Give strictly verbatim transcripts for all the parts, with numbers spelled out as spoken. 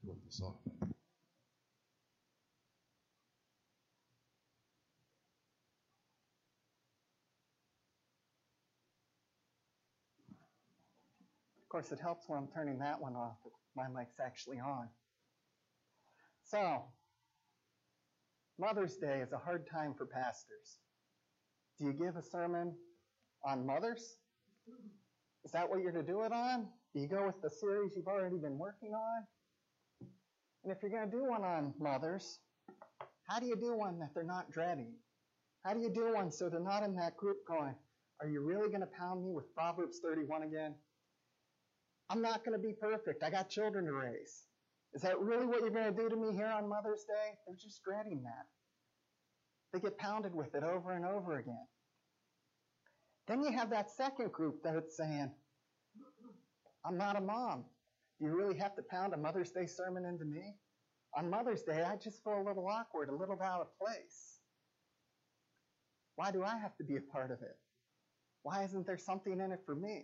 with the song. Of course, it helps when I'm turning that one off if my mic's actually on. So, Mother's Day is a hard time for pastors. Do you give a sermon on mothers? Is that what you're to do it on? Do you go with the series you've already been working on? And if you're going to do one on mothers, how do you do one that they're not dreading? How do you do one so they're not in that group going, are you really going to pound me with Proverbs thirty-one again? I'm not going to be perfect. I got children to raise. Is that really what you're going to do to me here on Mother's Day? They're just dreading that. They get pounded with it over and over again. Then you have that second group that's saying, I'm not a mom. Do you really have to pound a Mother's Day sermon into me? On Mother's Day, I just feel a little awkward, a little out of place. Why do I have to be a part of it? Why isn't there something in it for me?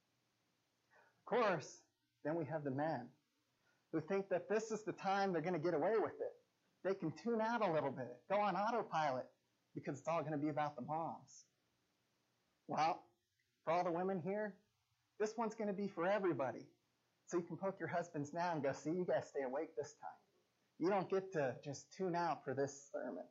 Of course, then we have the men who think that this is the time they're going to get away with it. They can tune out a little bit, go on autopilot, because it's all going to be about the moms. Well, for all the women here, this one's going to be for everybody. So you can poke your husbands now and go, see, you guys stay awake this time. You don't get to just tune out for this sermon.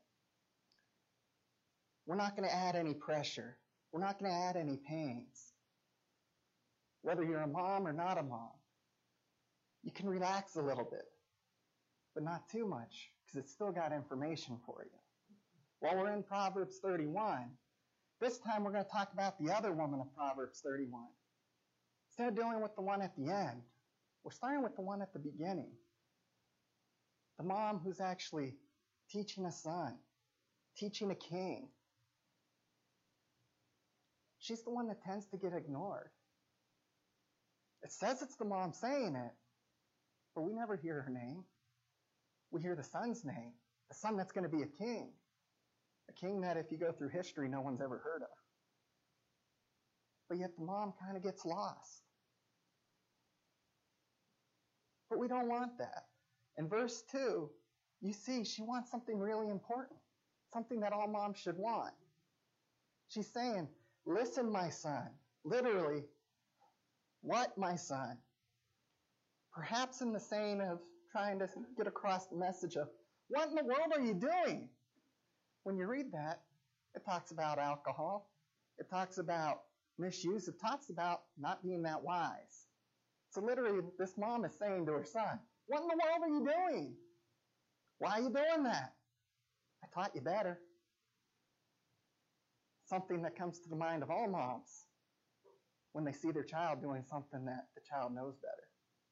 We're not going to add any pressure. We're not going to add any pains. Whether you're a mom or not a mom, you can relax a little bit, but not too much, because it's still got information for you. While we're in Proverbs thirty-one, this time we're going to talk about the other woman of Proverbs thirty-one. Instead of dealing with the one at the end, we're starting with the one at the beginning. The mom who's actually teaching a son, teaching a king. She's the one that tends to get ignored. It says it's the mom saying it, but we never hear her name. We hear the son's name, the son that's going to be a king. A king that, if you go through history, no one's ever heard of. But yet the mom kind of gets lost. But we don't want that. In verse two, you see she wants something really important, something that all moms should want. She's saying, listen, my son. Literally, what, my son? Perhaps in the saying of trying to get across the message of, what in the world are you doing? When you read that, it talks about alcohol. It talks about misuse. It talks about not being that wise. So literally, this mom is saying to her son, what in the world are you doing? Why are you doing that? I taught you better. Something that comes to the mind of all moms when they see their child doing something that the child knows better.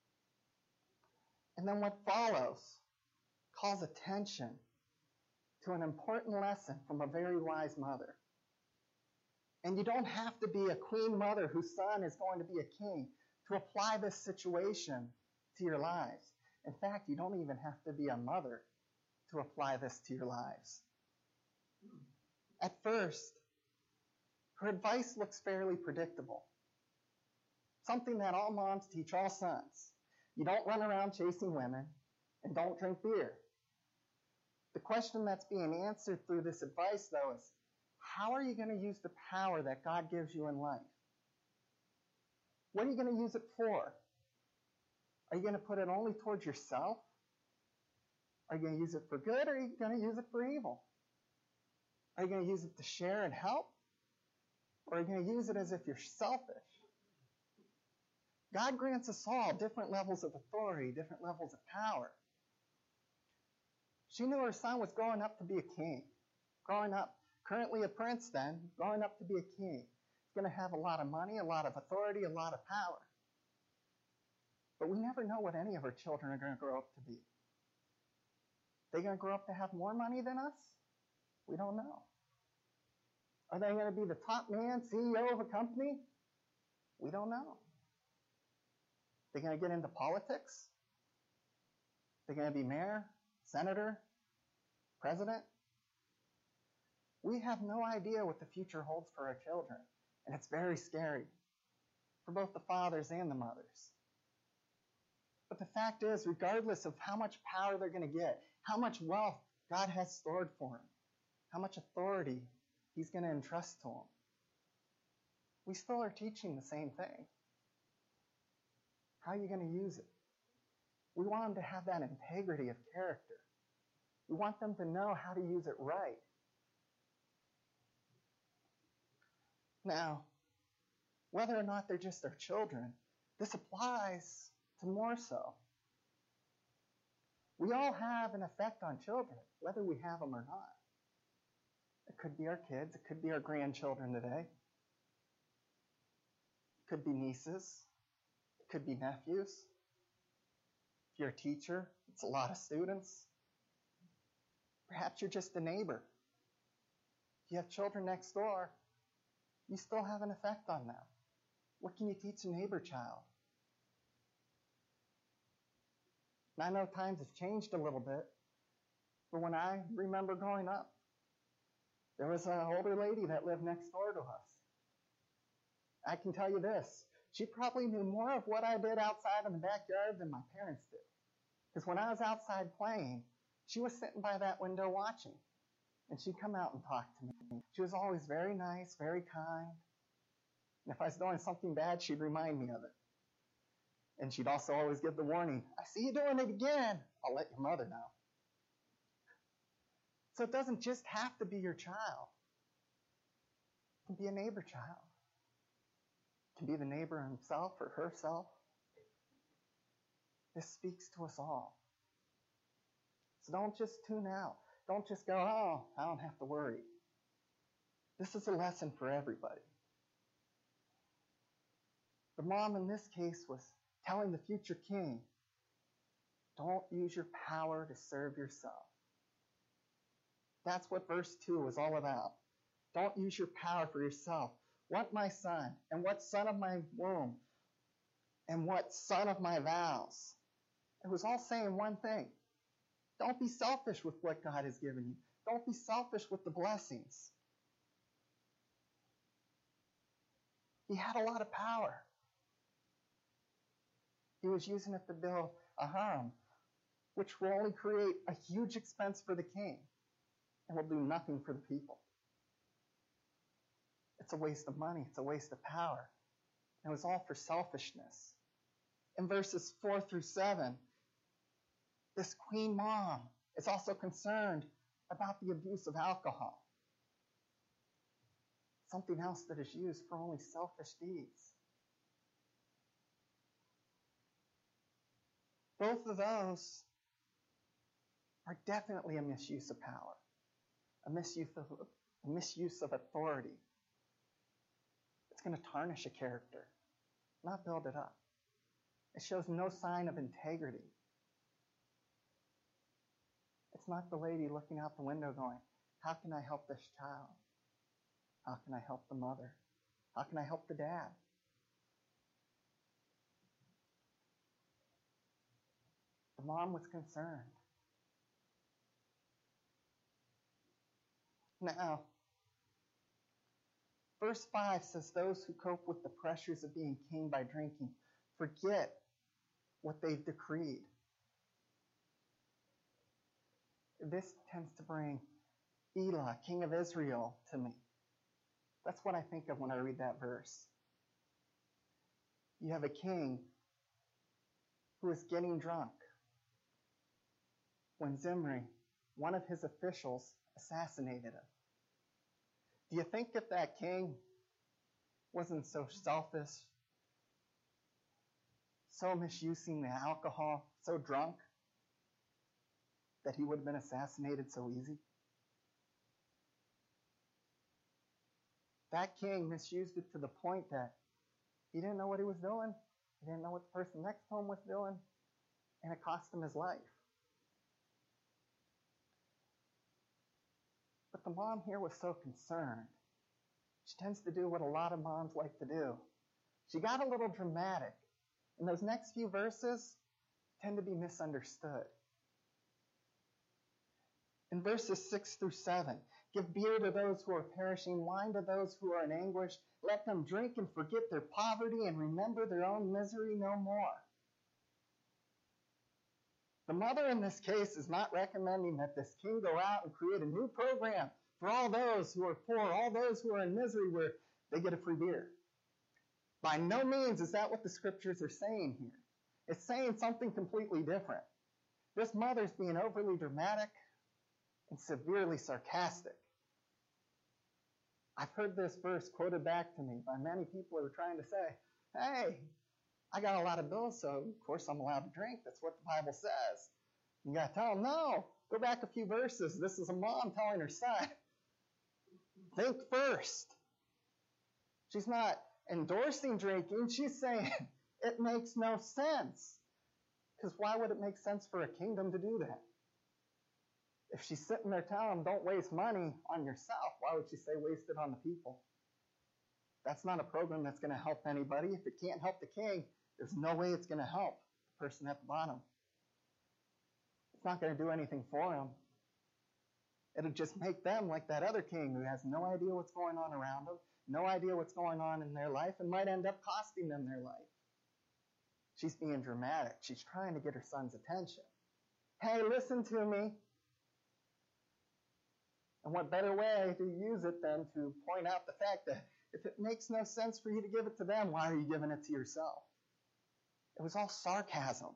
And then what follows calls attention to an important lesson from a very wise mother. And you don't have to be a queen mother whose son is going to be a king to apply this situation to your lives. In fact, you don't even have to be a mother to apply this to your lives. At first, her advice looks fairly predictable. Something that all moms teach all sons. You don't run around chasing women, and don't drink beer. The question that's being answered through this advice, though, is how are you going to use the power that God gives you in life? What are you going to use it for? Are you going to put it only towards yourself? Are you going to use it for good, or are you going to use it for evil? Are you going to use it to share and help? Or are you going to use it as if you're selfish? God grants us all different levels of authority, different levels of power. She knew her son was growing up to be a king. Growing up, currently a prince then, growing up to be a king. He's going to have a lot of money, a lot of authority, a lot of power. But we never know what any of our children are going to grow up to be. Are they going to grow up to have more money than us? We don't know. Are they going to be the top man, C E O of a company? We don't know. They're going to get into politics? They're going to be mayor, senator, president? We have no idea what the future holds for our children, and it's very scary for both the fathers and the mothers. But the fact is, regardless of how much power they're going to get, how much wealth God has stored for them, how much authority he's going to entrust to them, we still are teaching the same thing. How are you going to use it? We want them to have that integrity of character. We want them to know how to use it right. Now, whether or not they're just our children, this applies to more so. We all have an effect on children, whether we have them or not. It could be our kids. It could be our grandchildren today. It could be nieces. It could be nephews. If you're a teacher, it's a lot of students. Perhaps you're just a neighbor. If you have children next door, you still have an effect on them. What can you teach a neighbor child? And I know times have changed a little bit, but when I remember growing up, there was an older lady that lived next door to us. I can tell you this, she probably knew more of what I did outside in the backyard than my parents did. Because when I was outside playing, she was sitting by that window watching, and she'd come out and talk to me. She was always very nice, very kind. And if I was doing something bad, she'd remind me of it. And she'd also always give the warning, I see you doing it again. I'll let your mother know. So it doesn't just have to be your child. It can be a neighbor child. It can be the neighbor himself or herself. This speaks to us all. So don't just tune out. Don't just go, oh, I don't have to worry. This is a lesson for everybody. The mom in this case was telling the future king, don't use your power to serve yourself. That's what verse two was all about. Don't use your power for yourself. What my son, and what son of my womb, and what son of my vows. It was all saying one thing. Don't be selfish with what God has given you. Don't be selfish with the blessings. He had a lot of power. He was using it to build a harem, which will only create a huge expense for the king and will do nothing for the people. It's a waste of money. It's a waste of power. And it was all for selfishness. In verses four through seven, this queen mom is also concerned about the abuse of alcohol. Something else that is used for only selfish deeds. Both of those are definitely a misuse of power, a misuse of, a misuse of authority. It's going to tarnish a character, not build it up. It shows no sign of integrity. It's not the lady looking out the window going, how can I help this child? How can I help the mother? How can I help the dad? The mom was concerned. Now, verse five says, those who cope with the pressures of being king by drinking forget what they've decreed. This tends to bring Elah, king of Israel, to me. That's what I think of when I read that verse. You have a king who is getting drunk when Zimri, one of his officials, assassinated him. Do you think if that king wasn't so selfish, so misusing the alcohol, so drunk, that he would have been assassinated so easy? That king misused it to the point that he didn't know what he was doing. He didn't know what the person next to him was doing, and it cost him his life. But the mom here was so concerned. She tends to do what a lot of moms like to do. She got a little dramatic, and those next few verses tend to be misunderstood. In verses six through seven, give beer to those who are perishing, wine to those who are in anguish. Let them drink and forget their poverty and remember their own misery no more. The mother in this case is not recommending that this king go out and create a new program for all those who are poor, all those who are in misery, where they get a free beer. By no means is that what the scriptures are saying here. It's saying something completely different. This mother's being overly dramatic and severely sarcastic. I've heard this verse quoted back to me by many people who are trying to say, hey, I got a lot of bills, so of course I'm allowed to drink. That's what the Bible says. You got to tell them, no, go back a few verses. This is a mom telling her son, think first. She's not endorsing drinking. She's saying it makes no sense. Because why would it make sense for a kingdom to do that? If she's sitting there telling them, don't waste money on yourself, why would she say waste it on the people? That's not a program that's going to help anybody. If it can't help the king, there's no way it's going to help the person at the bottom. It's not going to do anything for them. It'll just make them like that other king who has no idea what's going on around them, no idea what's going on in their life, and might end up costing them their life. She's being dramatic. She's trying to get her son's attention. Hey, listen to me. And what better way to use it than to point out the fact that if it makes no sense for you to give it to them, why are you giving it to yourself? It was all sarcasm.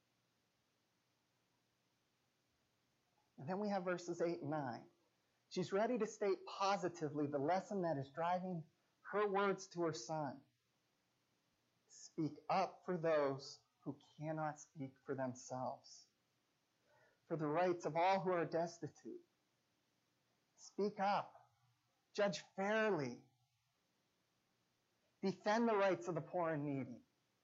And then we have verses eight and nine. She's ready to state positively the lesson that is driving her words to her son. Speak up for those who cannot speak for themselves. For the rights of all who are destitute. Speak up. Judge fairly. Defend the rights of the poor and needy.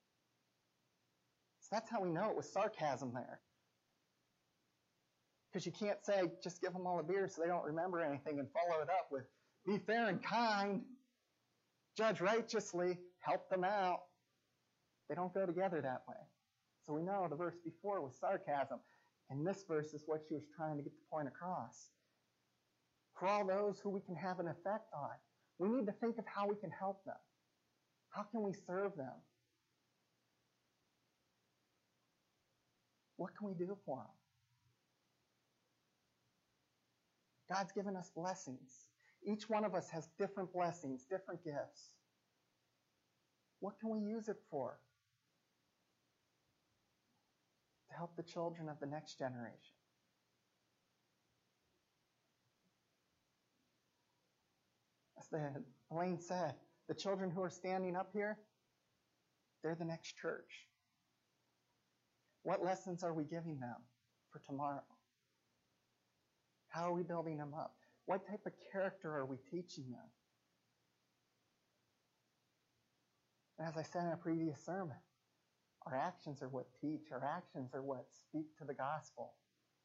So that's how we know it was sarcasm there. Because you can't say, just give them all a beer so they don't remember anything and follow it up with, be fair and kind, judge righteously, help them out. They don't go together that way. So we know the verse before was sarcasm. And this verse is what she was trying to get the point across. For all those who we can have an effect on, we need to think of how we can help them. How can we serve them? What can we do for them? God's given us blessings. Each one of us has different blessings, different gifts. What can we use it for? To help the children of the next generation. As the, Elaine said, the children who are standing up here, they're the next church. What lessons are we giving them for tomorrow? How are we building them up? What type of character are we teaching them? And as I said in a previous sermon, our actions are what teach. Our actions are what speak to the gospel.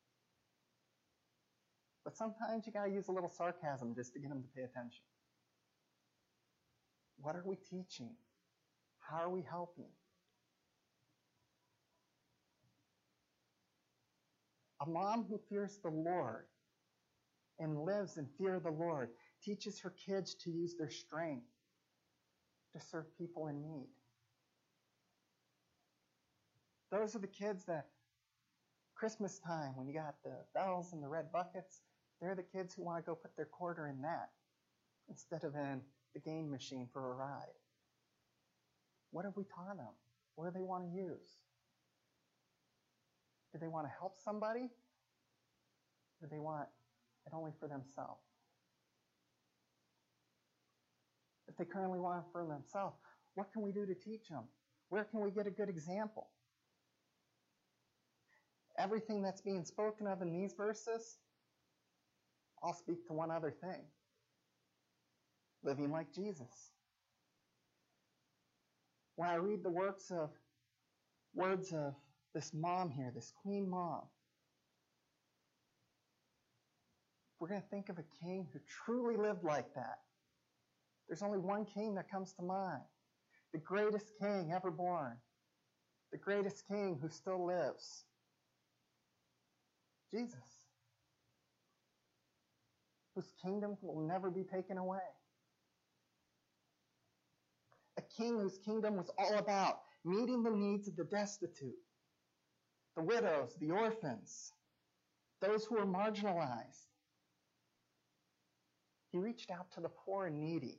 But sometimes you got to use a little sarcasm just to get them to pay attention. What are we teaching? How are we helping? A mom who fears the Lord and lives in fear of the Lord teaches her kids to use their strength to serve people in need. Those are the kids that Christmas time, when you got the bells and the red buckets, they're the kids who want to go put their quarter in that instead of in the game machine for a ride. What have we taught them? What do they want to use? Do they want to help somebody? Or do they want it only for themselves? If they currently want it for themselves, what can we do to teach them? Where can we get a good example? Everything that's being spoken of in these verses, I'll speak to one other thing. Living like Jesus. When I read the works of, words of this mom here, this queen mom, we're going to think of a king who truly lived like that. There's only one king that comes to mind. The greatest king ever born. The greatest king who still lives. Jesus. Whose kingdom will never be taken away. A king whose kingdom was all about meeting the needs of the destitute, the widows, the orphans, those who were marginalized. He reached out to the poor and needy.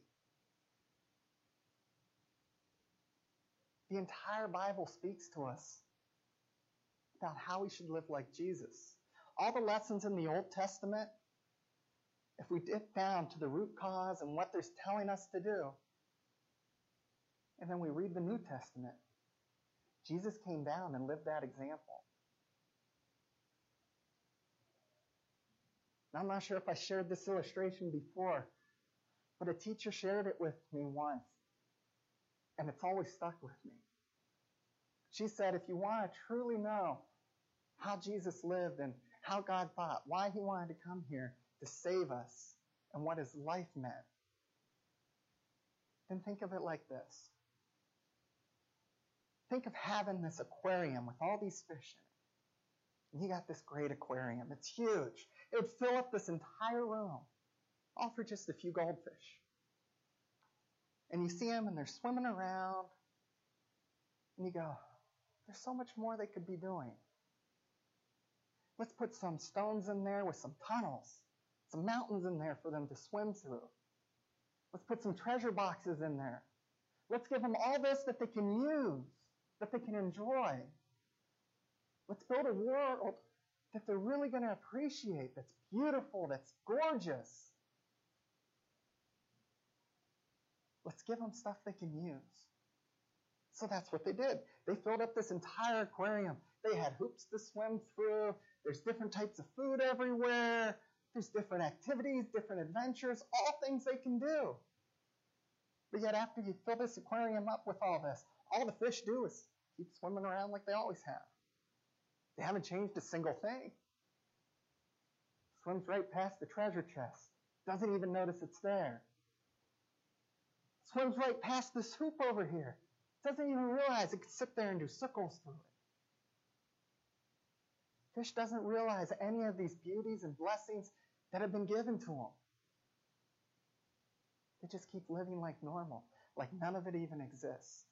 The entire Bible speaks to us about how we should live like Jesus. All the lessons in the Old Testament, if we dip down to the root cause and what they're telling us to do, and then we read the New Testament, Jesus came down and lived that example. Now, I'm not sure if I shared this illustration before, but a teacher shared it with me once, and it's always stuck with me. She said, if you want to truly know how Jesus lived and how God thought, why he wanted to come here to save us, and what his life meant, then think of it like this. Think of having this aquarium with all these fish in it. And you got this great aquarium. It's huge. It would fill up this entire room, all for just a few goldfish. And you see them, and they're swimming around, and you go, there's so much more they could be doing. Let's put some stones in there with some tunnels, some mountains in there for them to swim through. Let's put some treasure boxes in there. Let's give them all this that they can use, that they can enjoy. Let's build a world that they're really going to appreciate, that's beautiful, that's gorgeous. Let's give them stuff they can use. So that's what they did. They filled up this entire aquarium. They had hoops to swim through. There's different types of food everywhere. There's different activities, different adventures, all things they can do. But yet after you fill this aquarium up with all this, all the fish do is keep swimming around like they always have. They haven't changed a single thing. Swims right past the treasure chest. Doesn't even notice it's there. Swims right past this hoop over here. Doesn't even realize it could sit there and do circles through it. Fish doesn't realize any of these beauties and blessings that have been given to them. They just keep living like normal, like none of it even exists.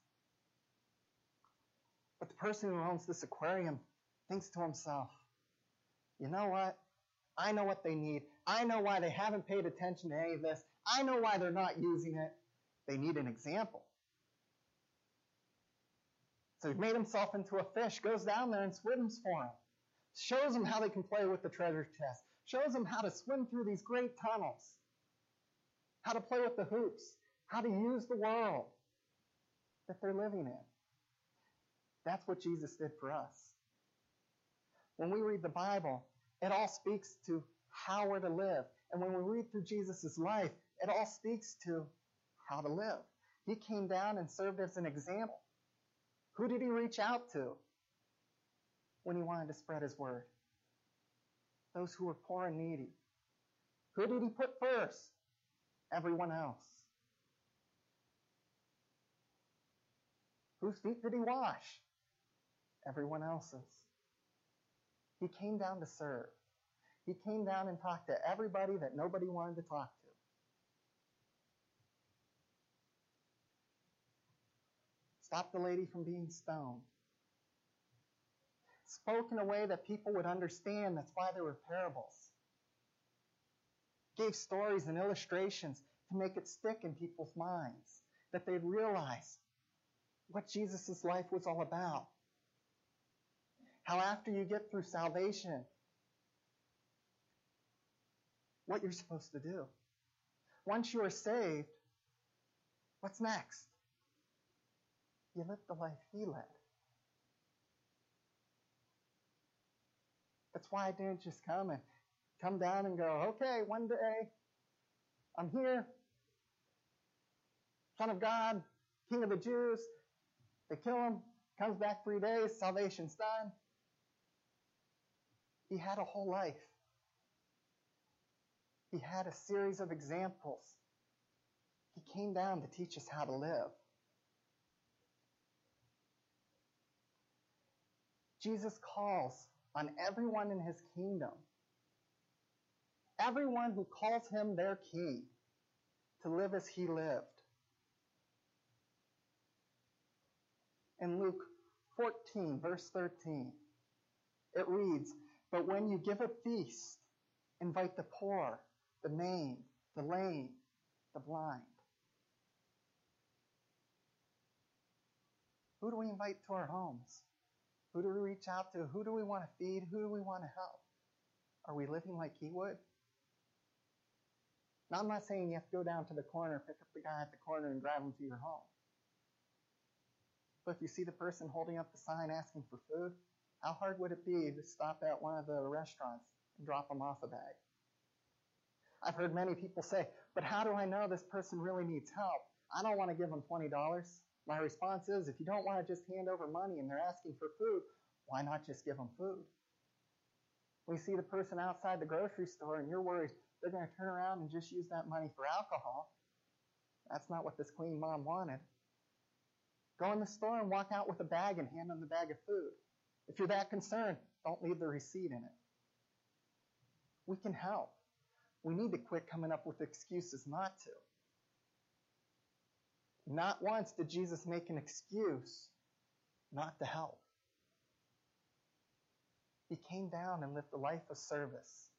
But the person who owns this aquarium thinks to himself, you know what? I know what they need. I know why they haven't paid attention to any of this. I know why they're not using it. They need an example. So he made himself into a fish, goes down there and swims for them. Shows them how they can play with the treasure chest. Shows them how to swim through these great tunnels. How to play with the hoops. How to use the world that they're living in. That's what Jesus did for us. When we read the Bible, it all speaks to how we're to live. And when we read through Jesus' life, it all speaks to how to live. He came down and served as an example. Who did he reach out to when he wanted to spread his word? Those who were poor and needy. Who did he put first? Everyone else. Whose feet did he wash? Everyone else's. He came down to serve. He came down and talked to everybody that nobody wanted to talk to. Stopped the lady from being stoned. Spoke in a way that people would understand. That's why there were parables. Gave stories and illustrations to make it stick in people's minds, that they'd realize what Jesus' life was all about. How after you get through salvation, what you're supposed to do. Once you are saved, what's next? You live the life he led. That's why I didn't just come and come down and go, okay, one day I'm here, Son of God, King of the Jews. They kill him, comes back three days, salvation's done. He had a whole life. He had a series of examples. He came down to teach us how to live. Jesus calls on everyone in his kingdom, everyone who calls him their king, to live as he lived. In Luke fourteen, verse thirteen, It reads, "But when you give a feast, invite the poor, the maimed, the lame, the blind." Who do we invite to our homes? Who do we reach out to? Who do we want to feed? Who do we want to help? Are we living like he would? Now, I'm not saying you have to go down to the corner, pick up the guy at the corner, and drive him to your home. But if you see the person holding up the sign asking for food, how hard would it be to stop at one of the restaurants and drop them off a bag? I've heard many people say, "But how do I know this person really needs help? I don't want to give them twenty dollars. My response is, if you don't want to just hand over money and they're asking for food, why not just give them food? We see the person outside the grocery store and you're worried they're going to turn around and just use that money for alcohol. That's not what this clean mom wanted. Go in the store and walk out with a bag and hand them the bag of food. If you're that concerned, don't leave the receipt in it. We can help. We need to quit coming up with excuses not to. Not once did Jesus make an excuse not to help. He came down and lived a life of service.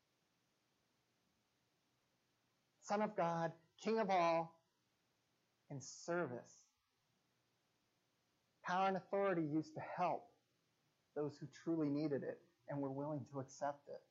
Son of God, King of all, in service. Power and authority used to help those who truly needed it and were willing to accept it.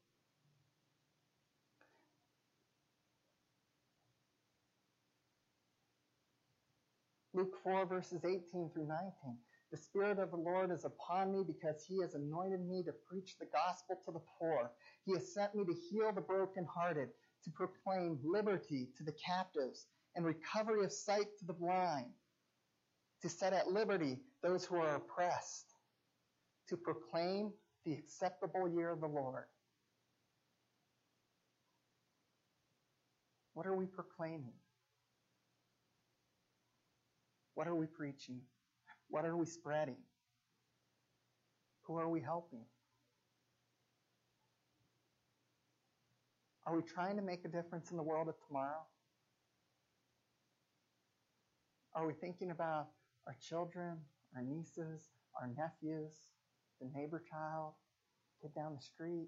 Luke four, verses eighteen through nineteen. The Spirit of the Lord is upon me because he has anointed me to preach the gospel to the poor. He has sent me to heal the brokenhearted, to proclaim liberty to the captives and recovery of sight to the blind, to set at liberty those who are oppressed, to proclaim the acceptable year of the Lord. What are we proclaiming? What are we preaching? What are we spreading? Who are we helping? Are we trying to make a difference in the world of tomorrow? Are we thinking about our children, our nieces, our nephews, the neighbor child, kid down the street?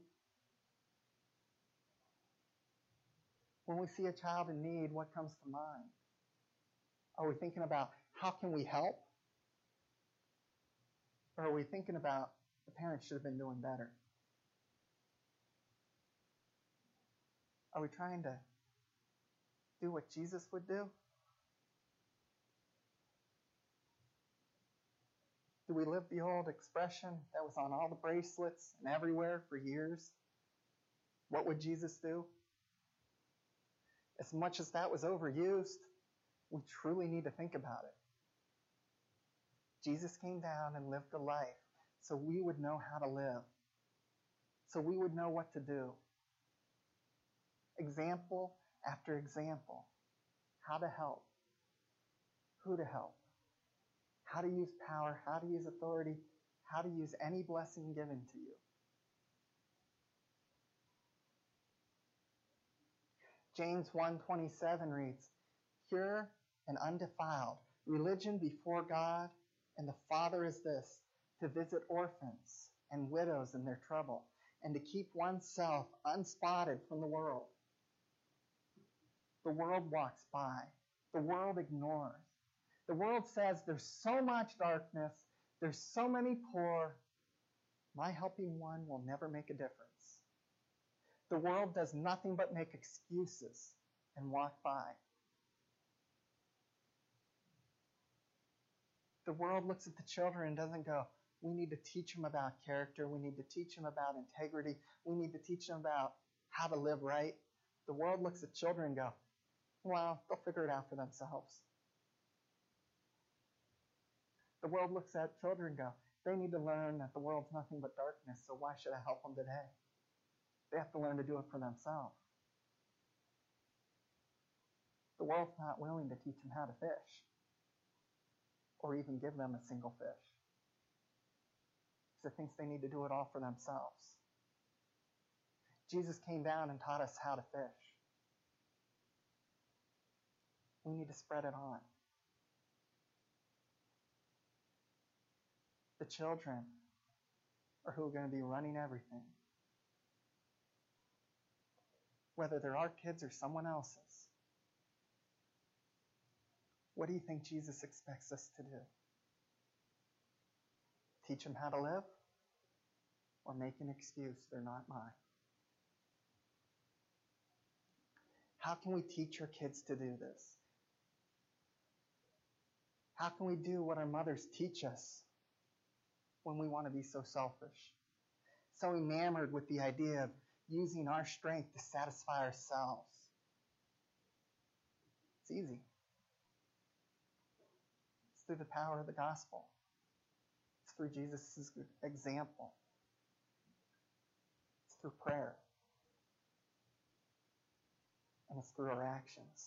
When we see a child in need, what comes to mind? Are we thinking about how can we help? Or are we thinking about the parents should have been doing better? Are we trying to do what Jesus would do? Do we live the old expression that was on all the bracelets and everywhere for years? What would Jesus do? As much as that was overused, we truly need to think about it. Jesus came down and lived a life so we would know how to live, so we would know what to do. Example after example. How to help. Who to help. How to use power. How to use authority. How to use any blessing given to you. James one twenty-seven reads, "Pure and undefiled, religion before God and the Father is this, to visit orphans and widows in their trouble, and to keep oneself unspotted from the world." The world walks by. The world ignores. The world says there's so much darkness, there's so many poor, my helping one will never make a difference. The world does nothing but make excuses and walk by. The world looks at the children and doesn't go, we need to teach them about character, we need to teach them about integrity, we need to teach them about how to live right. The world looks at children and go, well, they'll figure it out for themselves. The world looks at children and go, they need to learn that the world's nothing but darkness, so why should I help them today? They have to learn to do it for themselves. The world's not willing to teach them how to fish, or even give them a single fish, because it thinks they need to do it all for themselves. Jesus came down and taught us how to fish. We need to spread it on. The children, or who are going to be running everything. Whether they're our kids or someone else's. What do you think Jesus expects us to do? Teach them how to live? Or make an excuse, they're not mine? How can we teach our kids to do this? How can we do what our mothers teach us when we want to be so selfish? So enamored with the idea of using our strength to satisfy ourselves. It's easy. It's through the power of the gospel. It's through Jesus' example. It's through prayer. And it's through our actions.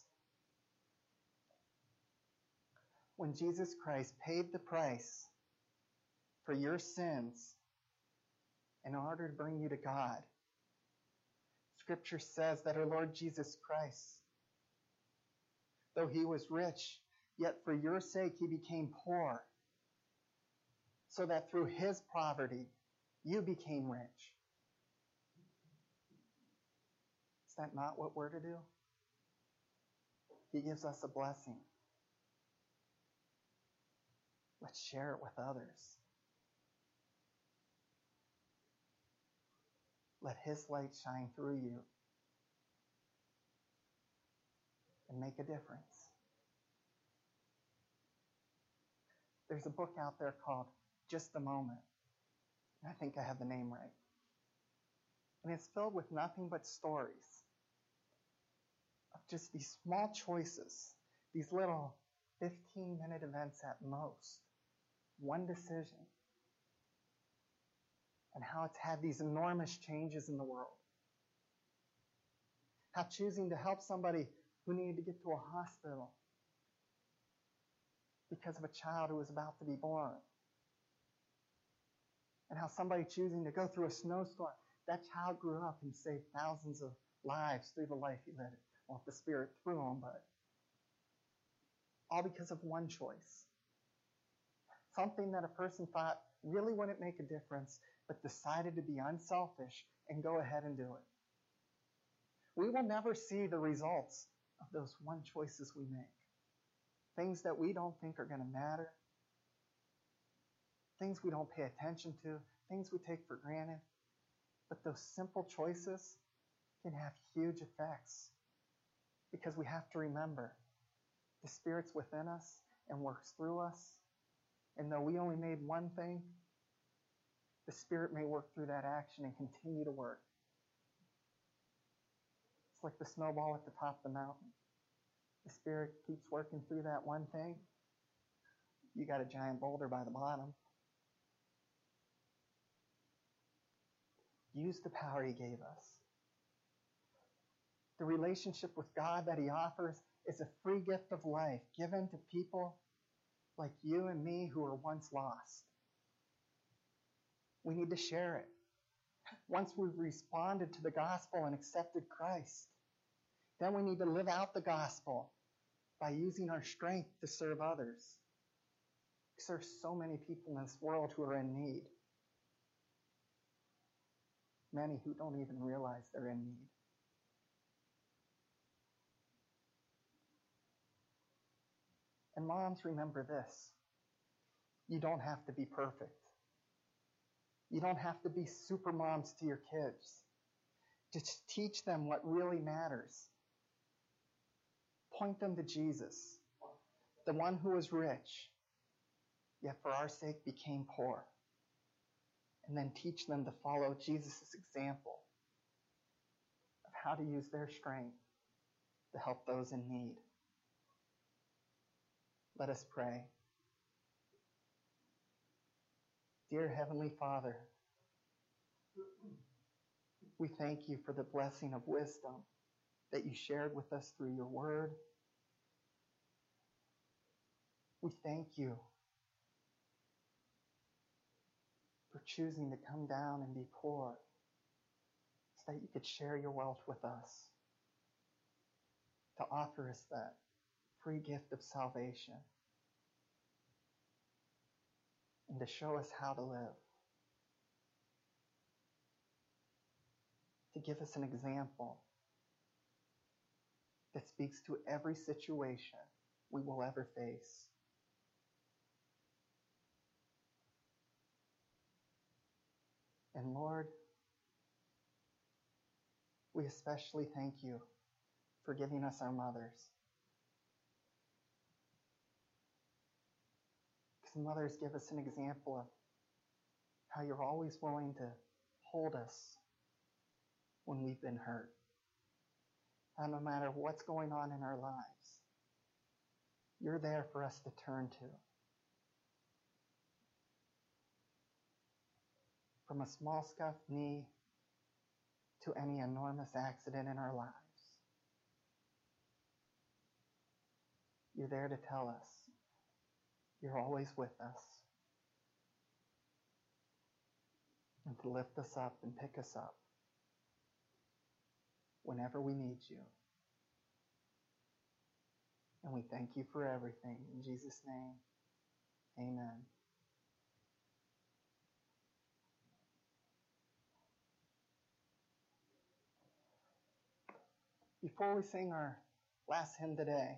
When Jesus Christ paid the price for your sins in order to bring you to God, Scripture says that our Lord Jesus Christ, though he was rich, yet for your sake he became poor, so that through his poverty you became rich. Is that not what we're to do? He gives us a blessing. Let's share it with others. Let his light shine through you and make a difference. There's a book out there called Just a Moment. And I think I have the name right. And it's filled with nothing but stories of just these small choices, these little fifteen-minute events at most, one decision, and how it's had these enormous changes in the world. How choosing to help somebody who needed to get to a hospital because of a child who was about to be born. And how somebody choosing to go through a snowstorm, that child grew up and saved thousands of lives through the life he led. Well, the Spirit through him, but all because of one choice. Something that a person thought really wouldn't make a difference, but decided to be unselfish and go ahead and do it. We will never see the results of those one choices we make. Things that we don't think are going to matter. Things we don't pay attention to. Things we take for granted. But those simple choices can have huge effects. Because we have to remember, the Spirit's within us and works through us. And though we only made one thing, the Spirit may work through that action and continue to work. It's like the snowball at the top of the mountain. The Spirit keeps working through that one thing. You got a giant boulder by the bottom. Use the power he gave us. The relationship with God that he offers is a free gift of life given to people like you and me who were once lost. We need to share it. Once we've responded to the gospel and accepted Christ, then we need to live out the gospel by using our strength to serve others. Because there's so many people in this world who are in need. Many who don't even realize they're in need. And moms, remember this. You don't have to be perfect. You don't have to be super moms to your kids. Just teach them what really matters. Point them to Jesus, the one who was rich, yet for our sake became poor. And then teach them to follow Jesus' example of how to use their strength to help those in need. Let us pray. Dear Heavenly Father, we thank you for the blessing of wisdom that you shared with us through your word. We thank you for choosing to come down and be poor so that you could share your wealth with us, to offer us that free gift of salvation, and to show us how to live. give us an example that speaks to every situation we will ever face. And Lord, we especially thank you for giving us our mothers. Because mothers give us an example of how you're always willing to hold us when we've been hurt. And no matter what's going on in our lives, you're there for us to turn to. From a small scuffed knee to any enormous accident in our lives, you're there to tell us you're always with us and to lift us up and pick us up whenever we need you. And we thank you for everything. In Jesus' name, amen. Before we sing our last hymn today,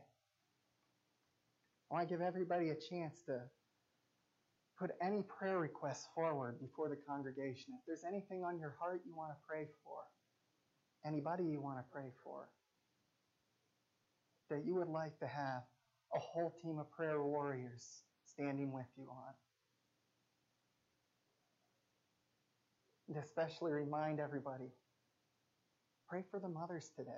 I want to give everybody a chance to put any prayer requests forward before the congregation. If there's anything on your heart you want to pray for, anybody you want to pray for, that you would like to have a whole team of prayer warriors standing with you on. And especially remind everybody, pray for the mothers today.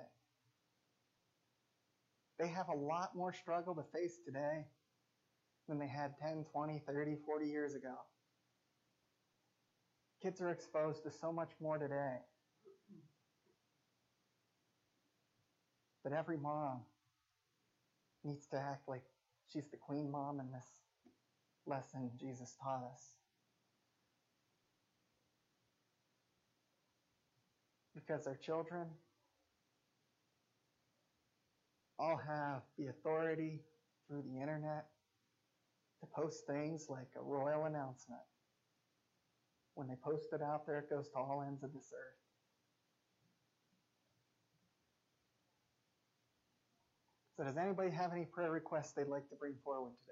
They have a lot more struggle to face today than they had ten, twenty, thirty, forty years ago. Kids are exposed to so much more today. But every mom needs to act like she's the queen mom in this lesson Jesus taught us. Because our children all have the authority through the internet to post things like a royal announcement. When they post it out there, it goes to all ends of this earth. So does anybody have any prayer requests they'd like to bring forward today?